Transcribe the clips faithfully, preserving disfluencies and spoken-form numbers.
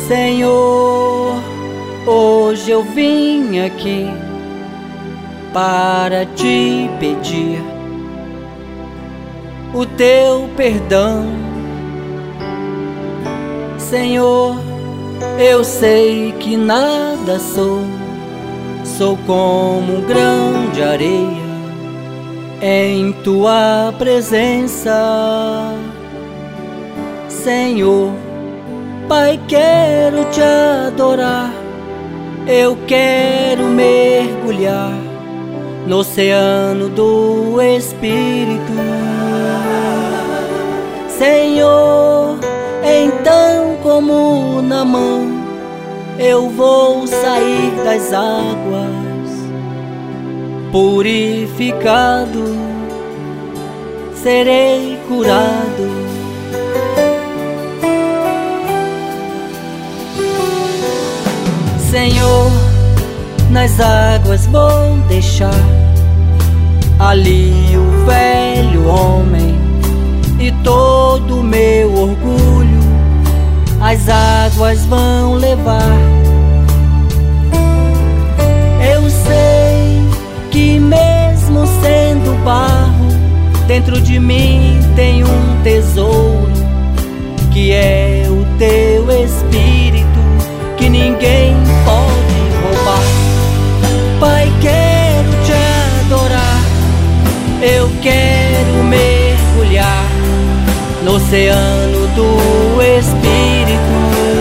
Senhor, hoje eu vim aqui para te pedir o teu perdão. Senhor, eu sei que nada sou, sou como um grão de areia em tua presença. Senhor, Pai, quero te adorar, eu quero mergulhar no oceano do Espírito. Senhor, então como Naamã, eu vou sair das águas, purificado, serei curado. Senhor, nas águas vou deixar ali o velho homem e todo o meu orgulho, as águas vão levar. Eu sei que mesmo sendo barro, dentro de mim tem um tesouro, que é o teu Espírito, que ninguém pode roubar. Pai, quero te adorar, eu quero mergulhar no oceano do Espírito.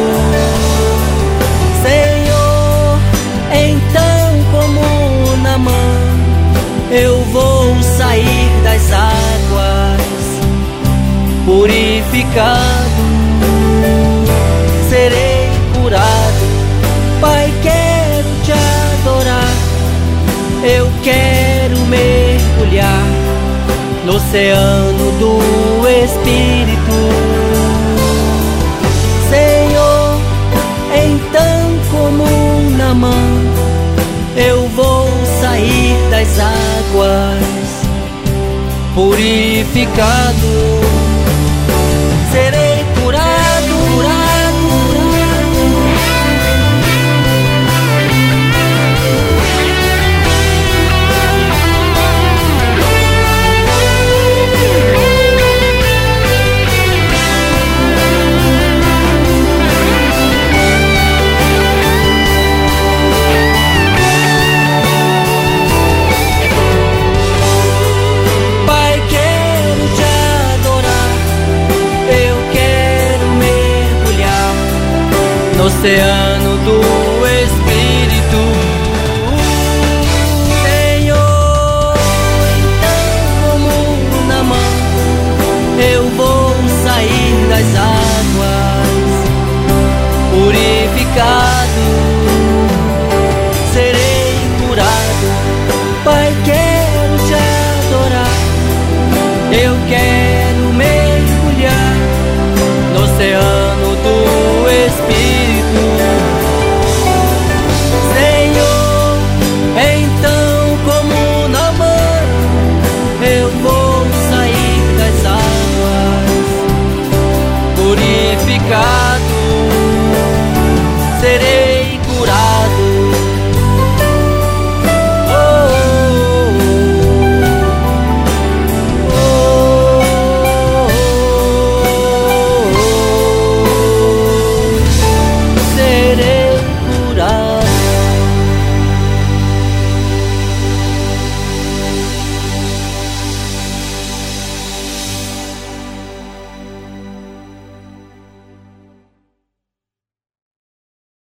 Senhor, então como Naamã, eu vou sair das águas, purificado, serei curado. Pai, quero te adorar, eu quero mergulhar no oceano do Espírito. Senhor, então como Naamã, eu vou sair das águas, purificado, serei curado, curado. No oceano do